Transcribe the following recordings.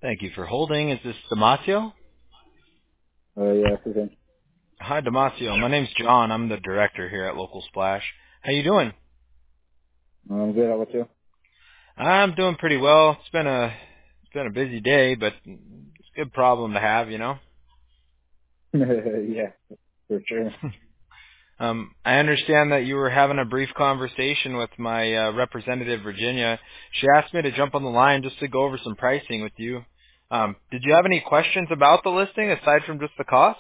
Thank you for holding. Is this Damasio? Yeah, okay. Hi, Damasio. My name's John. I'm the director here at Local Splash. How you doing? I'm good. How about you? I'm doing pretty well. It's been a busy day, but it's a good problem to have, you know. Yeah, for sure. I understand that you were having a brief conversation with my representative, Virginia. She asked me to jump on the line just to go over some pricing with you. Did you have any questions about the listing aside from just the cost?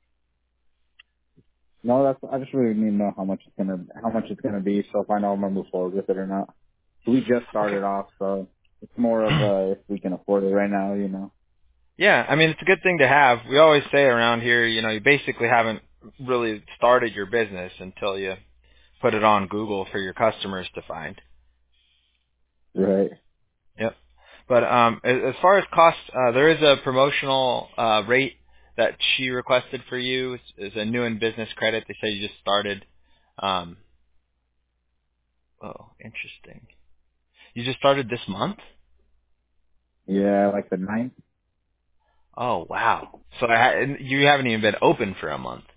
No, I just really need to know how much it's gonna be, so if I know I'm gonna move forward with it or not. We just started off, so it's more of if we can afford it right now, you know. Yeah, I mean, it's a good thing to have. We always say around here, you know, you basically haven't really started your business until you put it on Google for your customers to find. Right. Yep. But as far as costs, there is a promotional rate that she requested for you. It's a new in business credit. They say you just started. Um, oh, interesting. You just started this month? Yeah, like the ninth. Oh, wow. So you haven't even been open for a month.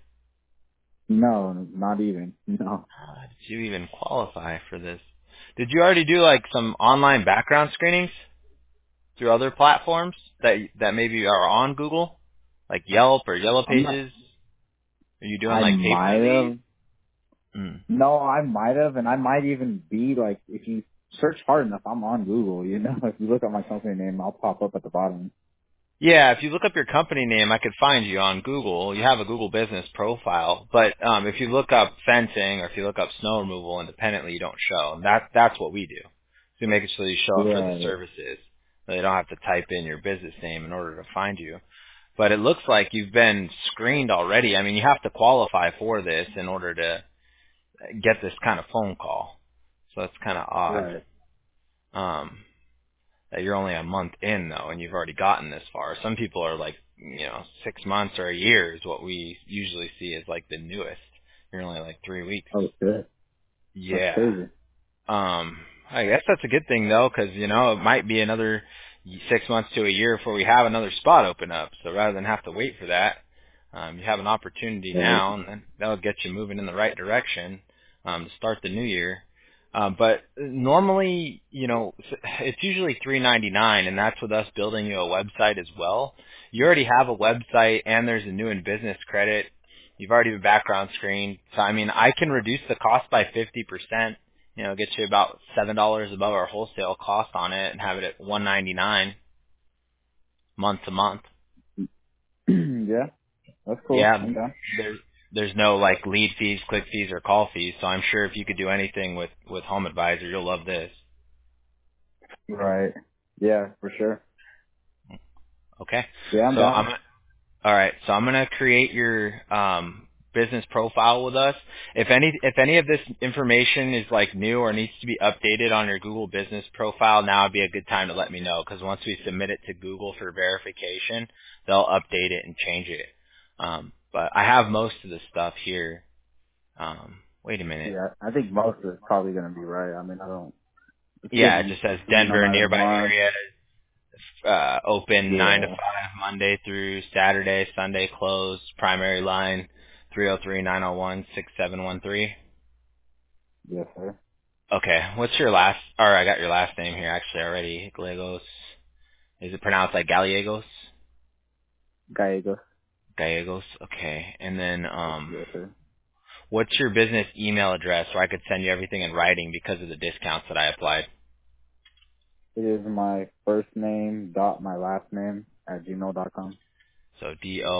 No, not even. No. How did you even qualify for this? Did you already do like some online background screenings through other platforms that maybe are on Google, like Yelp or Yellow I'm not. Pages? Are you doing I like pay per might lead? have. Mm. No, I might have, and I might even be like, if you search hard enough, I'm on Google. You know, if you look at my company name, I'll pop up at the bottom. Yeah, if you look up your company name, I could find you on Google. You have a Google business profile, but if you look up fencing or if you look up snow removal independently, you don't show. And that's what we do. So we make it so you show up for the Right. services. So you don't have to type in your business name in order to find you. But it looks like you've been screened already. I mean, you have to qualify for this in order to get this kind of phone call. So it's kind of odd Right. um, that you're only a month in, though, and you've already gotten this far. Some people are like, 6 months or a year is what we usually see as like the newest. You're only like 3 weeks. Oh, shit. That's Yeah. crazy. I guess that's a good thing though, because it might be another 6 months to a year before we have another spot open up. So rather than have to wait for that, you have an opportunity Right. now, and then that'll get you moving in the right direction to start the new year. But normally, it's usually $3.99, and that's with us building you a website as well. You already have a website, and there's a new in business credit. You've already been background screened, so I mean, I can reduce the cost by 50%. Get you about $7 above our wholesale cost on it, and have it at $199 month to month. Yeah, that's cool. Yeah, Okay. there's no like lead fees, click fees, or call fees. So I'm sure if you could do anything with Home Advisor, you'll love this. Right. Yeah, for sure. Okay. Yeah, I'm So down. all right. So I'm gonna create your business profile with us. If any of this information is like new or needs to be updated on your Google business profile, now would be a good time to let me know, because once we submit it to Google for verification, they'll update it and change it. But I have most of the stuff here. Wait a minute. Yeah, I think most of it's probably gonna be right. I mean, it's Yeah, it getting just says free no Denver matter nearby what. area, open 9 to 5 Yeah. Monday through Saturday, Sunday closed. Primary line 303-901-6713. Yes, sir. Okay, what's your last? Or I got your last name here actually already. Gallegos. Is it pronounced like Gallegos? Gallegos. Gallegos. Okay, and then Yes, sir. what's your business email address so I could send you everything in writing because of the discounts that I applied? It is my first name dot my last name at gmail.com. So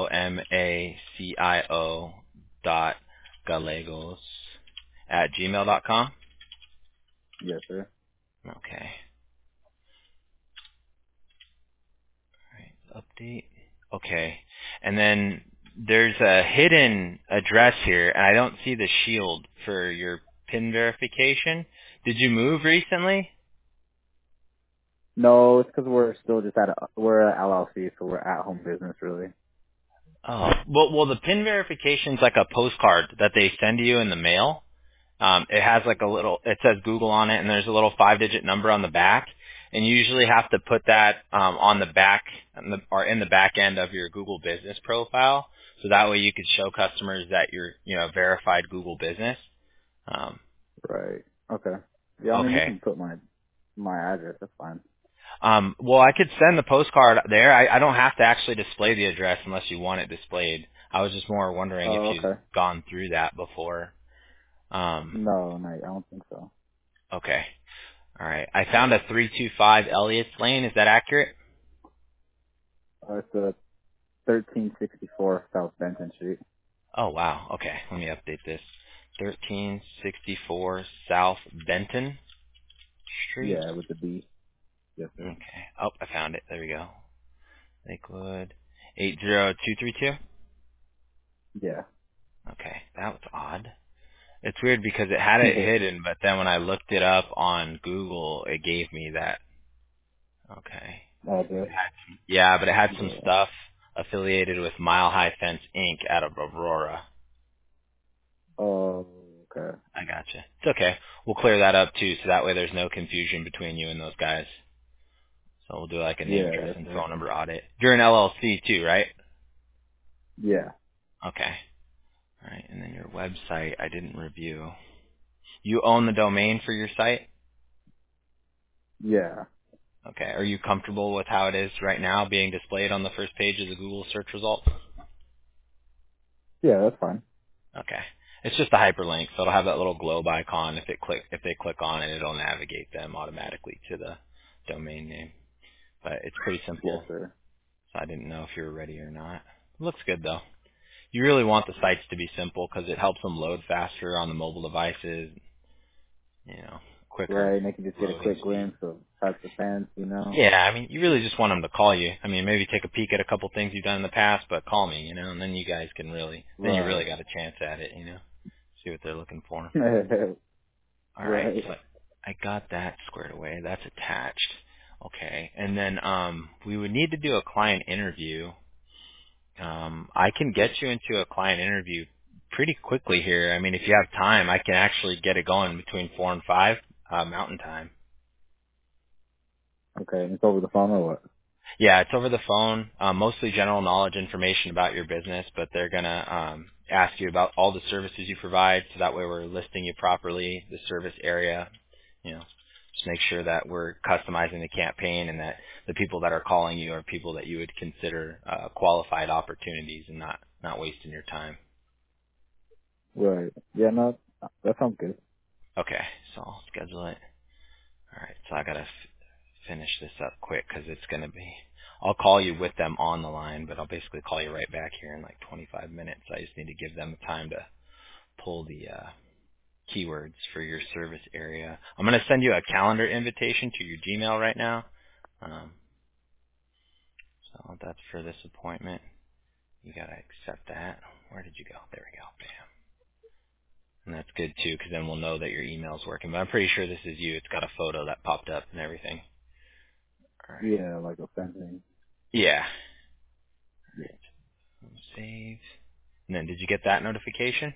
DOMACIO dot Gallegos at gmail.com. Yes, sir. Okay. All right. Update. Okay. And then there's a hidden address here, and I don't see the shield for your PIN verification. Did you move recently? No, it's because we're still just we're a LLC, so we're at home business really. Oh, well, the PIN verification's like a postcard that they send you in the mail. It has like it says Google on it, and there's a little 5-digit number on the back. and you usually have to put that on the back or in the back end of your Google Business profile, so that way you could show customers that you're a verified Google business. Um, Right. Okay. Yeah, I mean, you okay. can put my address. That's fine. Well, I could send the postcard there. I don't have to actually display the address unless you want it displayed. I was just more wondering if Oh, you've okay. gone through that before. No, I don't think so. Okay. All right. I found a 325 Elliott's Lane. Is that accurate? It's 1364 South Benton Street. Oh, wow. Okay. Let me update this. 1364 South Benton Street. Yeah, with the B. Yes, sir. Okay. Oh, I found it. There we go. Lakewood 80232. Yeah. Okay. That was odd. It's weird because it had it hidden, but then when I looked it up on Google, it gave me that. Okay. Address. Yeah, but it had some Yeah. stuff affiliated with Mile High Fence Inc. out of Aurora. Oh, okay. I gotcha. It's okay. We'll clear that up too, so that way there's no confusion between you and those guys. So we'll do like a name, Yeah, address, yes, and sir. phone number audit. You're an LLC too, right? Yeah. Okay. All right. And then your website, I didn't review. You own the domain for your site? Yeah. Okay. Are you comfortable with how it is right now being displayed on the first page of the Google search results? Yeah, that's fine. Okay. It's just a hyperlink, so it'll have that little globe icon. If they click on it, it'll navigate them automatically to the domain name. But it's pretty Yes, simple, sir. so I didn't know if you were ready or not. Looks good though. You really want the sites to be simple because it helps them load faster on the mobile devices. Quicker Right, and they can just get a loading quick speed. glimpse of types of fence, you know? Yeah, I mean, you really just want them to call you. I mean, maybe take a peek at a couple things you've done in the past, but call me, and then you guys can then you really Right. got a chance at it, see what they're looking for. All right, right. so I got that squared away. That's attached. Okay, and then we would need to do a client interview. I can get you into a client interview pretty quickly here. I mean, if you have time, I can actually get it going between 4 and 5 Mountain Time. Okay, and it's over the phone or what? Yeah, it's over the phone, mostly general knowledge information about your business, but they're going to ask you about all the services you provide, so that way we're listing you properly, the service area, just make sure that we're customizing the campaign and that the people that are calling you are people that you would consider qualified opportunities and not wasting your time. Right. Yeah, no, that sounds good. Okay, so I'll schedule it. All right, so I got to finish this up quick because it's going to be, I'll call you with them on the line, but I'll basically call you right back here in like 25 minutes. I just need to give them time to pull the keywords for your service area. I'm going to send you a calendar invitation to your Gmail right now. Um, so that's for this appointment. You got to accept that. Where did you go? There we go. Bam. And that's good too because then we'll know that your email's working. But I'm pretty sure this is you. It's got a photo that popped up and everything. All right. Yeah, like a fencing. Yeah. Yeah. Save. And then did you get that notification?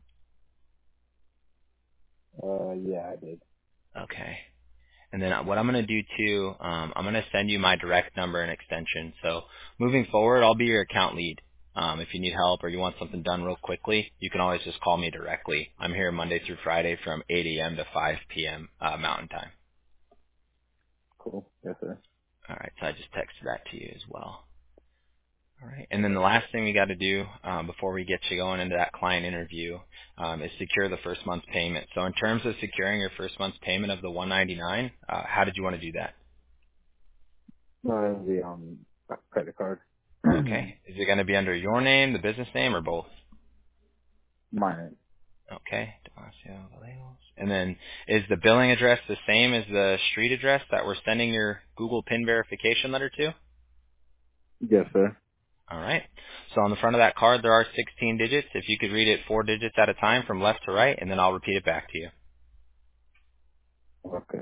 Yeah, I did. Okay. And then what I'm going to do too, I'm going to send you my direct number and extension. So moving forward, I'll be your account lead. If you need help or you want something done real quickly, you can always just call me directly. I'm here Monday through Friday from 8 a.m. to 5 p.m. Mountain Time. Cool. Yes, sir. All right, so I just texted that to you as well. All right. And then the last thing we got to do before we get you going into that client interview is secure the first month's payment. So in terms of securing your first month's payment of the $199, how did you want to do that? No, it'll be on a credit card. Okay. Is it going to be under your name, the business name, or both? Mine. Okay. Damasio Vallejos. And then is the billing address the same as the street address that we're sending your Google PIN verification letter to? Yes, sir. All right. So on the front of that card, there are 16 digits. If you could read it 4 digits at a time from left to right, and then I'll repeat it back to you. Okay.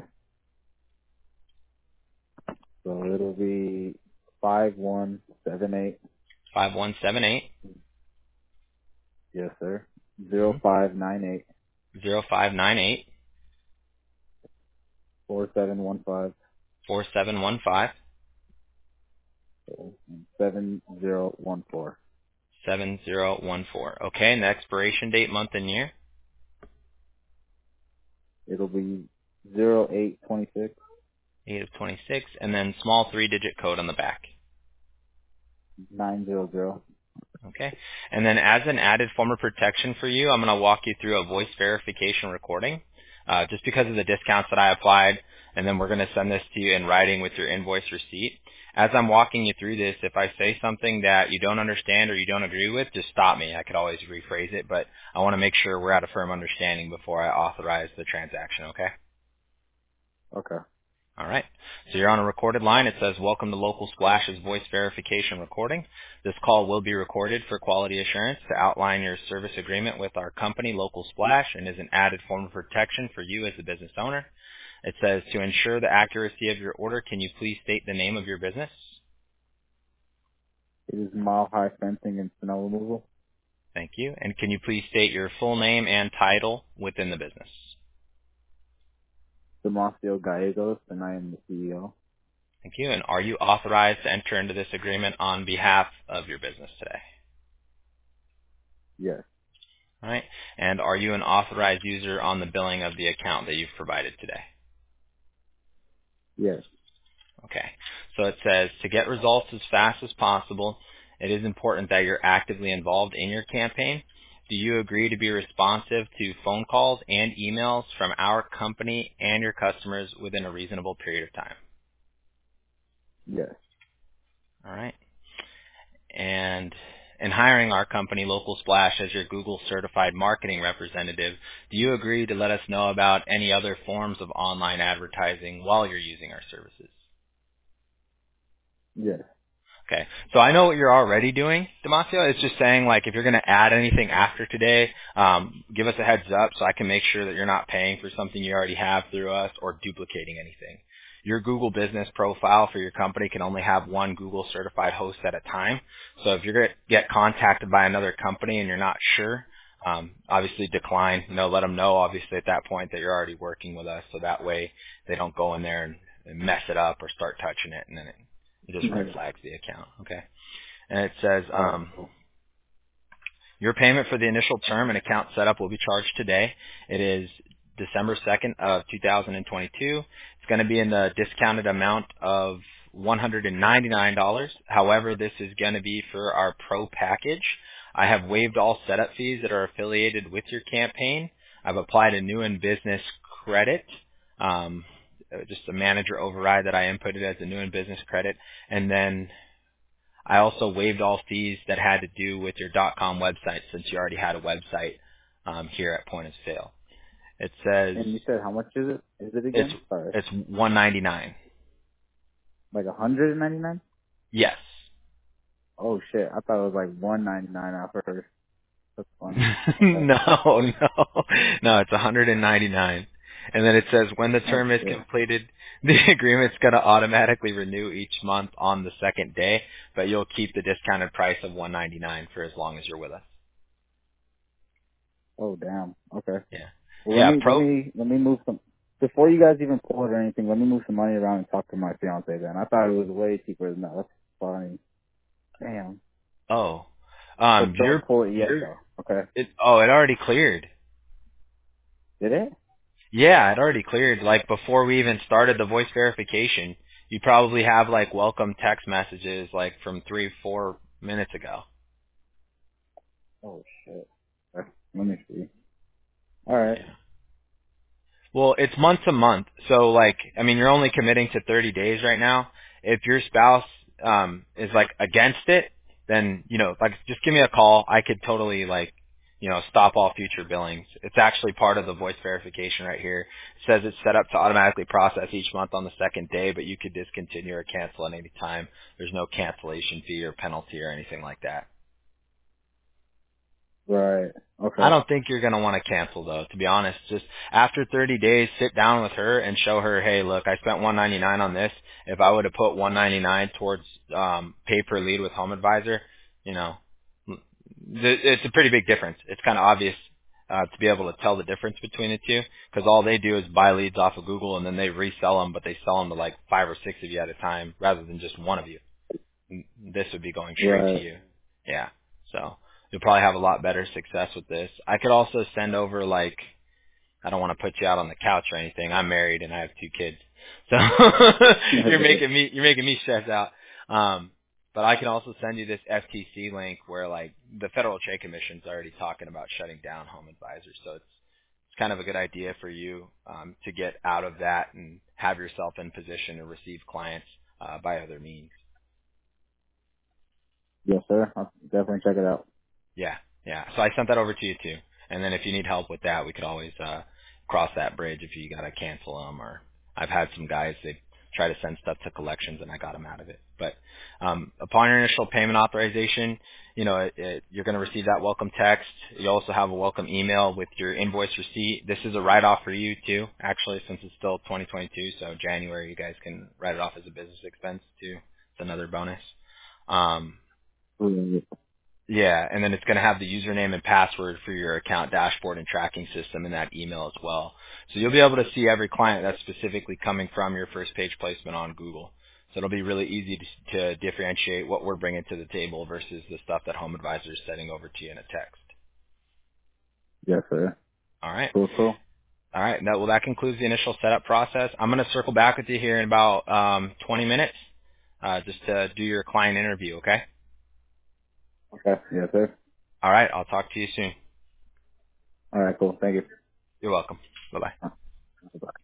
So it'll be 5178. 5178 Yes, sir. 0598 0598 4715 4715 7014. 7014. Okay, and the expiration date, month and year. It'll be 0826 8 of 26, and then small 3-digit code on the back. 900. Okay. And then as an added form of protection for you, I'm going to walk you through a voice verification recording just because of the discounts that I applied, and then we're going to send this to you in writing with your invoice receipt. As I'm walking you through this, if I say something that you don't understand or you don't agree with, just stop me. I could always rephrase it, but I want to make sure we're at a firm understanding before I authorize the transaction, okay? Okay. All right. So you're on a recorded line. It says, welcome to Local Splash's voice verification recording. This call will be recorded for quality assurance to outline your service agreement with our company, Local Splash, and is an added form of protection for you as a business owner. It says, to ensure the accuracy of your order, can you please state the name of your business? It is Mile High Fencing and Snow Removal. Thank you. And can you please state your full name and title within the business? Demasio Gallegos, and I am the CEO. Thank you. And are you authorized to enter into this agreement on behalf of your business today? Yes. All right. And are you an authorized user on the billing of the account that you've provided today? Yes. Okay. So it says, to get results as fast as possible, it is important that you're actively involved in your campaign. Do you agree to be responsive to phone calls and emails from our company and your customers within a reasonable period of time? Yes. All right. And in hiring our company, Local Splash, as your Google certified marketing representative, do you agree to let us know about any other forms of online advertising while you're using our services? Yes. Okay. So I know what you're already doing, Demasio. It's just saying, like, if you're going to add anything after today, give us a heads up so I can make sure that you're not paying for something you already have through us or duplicating anything. Your Google business profile for your company can only have one Google certified host at a time. So if you're going to get contacted by another company and you're not sure, obviously decline. Let them know, obviously, at that point that you're already working with us, so that way they don't go in there and mess it up or start touching it, and then it just red flags the account. Okay. And it says, your payment for the initial term and account setup will be charged today. It is December 2nd of 2022. It's going to be in the discounted amount of $199. However, this is going to be for our pro package. I have waived all setup fees that are affiliated with your campaign. I've applied a new in business credit, just a manager override that I inputted as a new in business credit. And then I also waived all fees that had to do with your .com website, since you already had a website here at Point of Sale. It says, And you said how much is it? Is it again? Sorry. it's $199. Like 199? Yes. Oh shit! I thought it was like 199 at first. That's funny. No, it's $199. And then it says, when the Oh term is shit. completed, the agreement's going to automatically renew each month on the second day, but you'll keep the discounted price of $199 for as long as you're with us. Oh damn. Okay. Yeah. Well, Yeah, let me move some. Before you guys even pull it or anything, let me move some money around and talk to my fiance. Then I thought it was way cheaper than that. That's funny. Damn. Oh. But don't pull it yet though. Okay. It already cleared. Did it? Yeah, it already cleared. Like, before we even started the voice verification, you probably have, like, welcome text messages, like, from 3-4 minutes ago. Oh shit. Okay. Let me see. All right. Yeah. Well, it's month to month. So, like, I mean, you're only committing to 30 days right now. If your spouse is, like, against it, then, like, just give me a call. I could totally, like, stop all future billings. It's actually part of the voice verification right here. It says it's set up to automatically process each month on the second day, but you could discontinue or cancel at any time. There's no cancellation fee or penalty or anything like that. Right. I Okay. don't think you're going to want to cancel, though, to be honest. Just after 30 days, sit down with her and show her, hey, look, I spent $199 on this. If I would have put $199 towards pay per lead with Home Advisor, it's a pretty big difference. It's kind of obvious to be able to tell the difference between the two, because all they do is buy leads off of Google and then they resell them, but they sell them to like 5 or 6 of you at a time rather than just one of you. This would be going straight to Right. you. Yeah. So you'll probably have a lot better success with this. I could also send over like, I don't want to put you out on the couch or anything. I'm married and I have 2 kids. So you're making me stress out. But I can also send you this FTC link where like the Federal Trade Commission's already talking about shutting down home advisors. So it's kind of a good idea for you to get out of that and have yourself in position to receive clients by other means. Yes, sir. I'll definitely check it out. Yeah, yeah. So I sent that over to you too. And then if you need help with that, we could always cross that bridge if you gotta cancel them. Or I've had some guys they try to send stuff to collections and I got them out of it. But upon your initial payment authorization, you're going to receive that welcome text. You also have a welcome email with your invoice receipt. This is a write-off for you too, actually, since it's still 2022. So January, you guys can write it off as a business expense too. It's another bonus. Right. Yeah, and then it's going to have the username and password for your account dashboard and tracking system in that email as well. So you'll be able to see every client that's specifically coming from your first page placement on Google. So it'll be really easy to differentiate what we're bringing to the table versus the stuff that Home Advisor is sending over to you in a text. Yes, sir. All right. Cool. All right. That concludes the initial setup process. I'm going to circle back with you here in about 20 minutes just to do your client interview, okay? Okay. Yes, sir. All right. I'll talk to you soon. All right. Cool. Thank you. You're welcome. Bye-bye. Bye.